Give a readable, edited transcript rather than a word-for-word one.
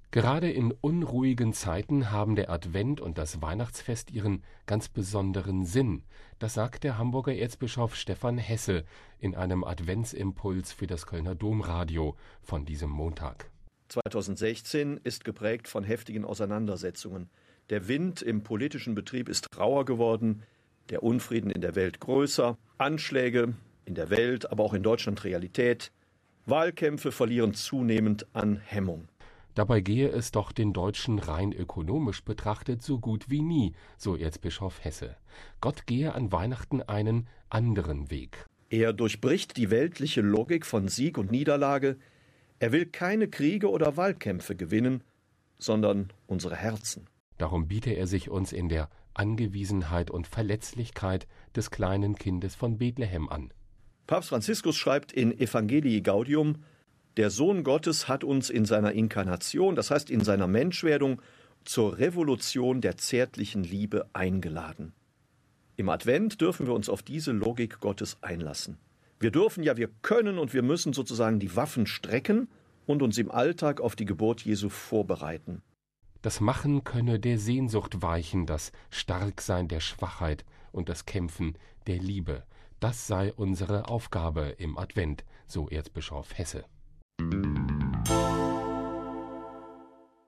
Gerade in unruhigen Zeiten haben der Advent und das Weihnachtsfest ihren ganz besonderen Sinn. Das sagt der Hamburger Erzbischof Stefan Hesse in einem Adventsimpuls für das Kölner Domradio von diesem Montag. 2016 ist geprägt von heftigen Auseinandersetzungen. Der Wind im politischen Betrieb ist rauer geworden, der Unfrieden in der Welt größer, Anschläge in der Welt, aber auch in Deutschland Realität. Wahlkämpfe verlieren zunehmend an Hemmung. Dabei gehe es doch den Deutschen rein ökonomisch betrachtet so gut wie nie, so Erzbischof Hesse. Gott gehe an Weihnachten einen anderen Weg. Er durchbricht die weltliche Logik von Sieg und Niederlage. Er will keine Kriege oder Wahlkämpfe gewinnen, sondern unsere Herzen. Darum biete er sich uns in der Angewiesenheit und Verletzlichkeit des kleinen Kindes von Bethlehem an. Papst Franziskus schreibt in Evangelii Gaudium: Der Sohn Gottes hat uns in seiner Inkarnation, das heißt in seiner Menschwerdung, zur Revolution der zärtlichen Liebe eingeladen. Im Advent dürfen wir uns auf diese Logik Gottes einlassen. Wir können und wir müssen sozusagen die Waffen strecken und uns im Alltag auf die Geburt Jesu vorbereiten. Das Machen könne der Sehnsucht weichen, das Starksein der Schwachheit und das Kämpfen der Liebe. Das sei unsere Aufgabe im Advent, so Erzbischof Hesse.